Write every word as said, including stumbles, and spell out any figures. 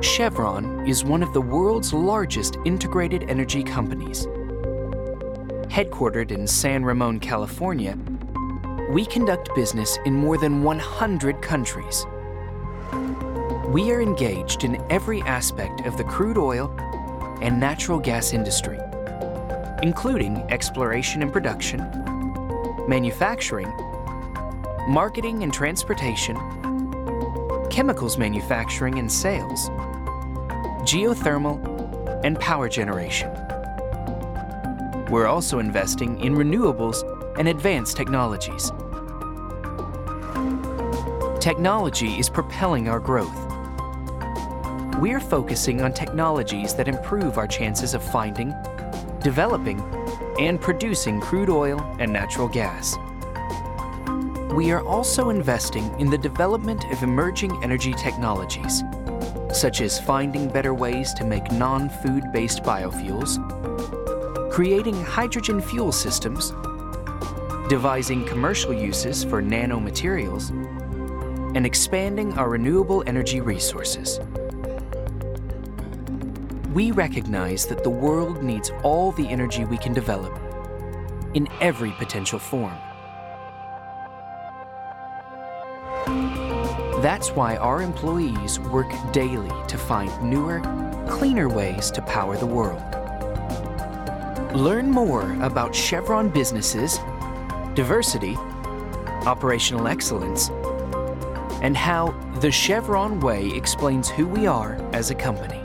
Chevron is one of the world's largest integrated energy companies. Headquartered in San Ramon, California, we conduct business in more than one hundred countries. We are engaged in every aspect of the crude oil and natural gas industry, including exploration and production, manufacturing, marketing and transportation, chemicals manufacturing and sales, geothermal, and power generation. We're also investing in renewables and advanced technologies. Technology is propelling our growth. We're focusing on technologies that improve our chances of finding, developing, and producing crude oil and natural gas. We are also investing in the development of emerging energy technologies, such as finding better ways to make non-food-based biofuels, creating hydrogen fuel systems, devising commercial uses for nanomaterials, and expanding our renewable energy resources. We recognize that the world needs all the energy we can develop in every potential form. That's why our employees work daily to find newer, cleaner ways to power the world. Learn more about Chevron businesses, diversity, operational excellence, and how the Chevron Way explains who we are as a company.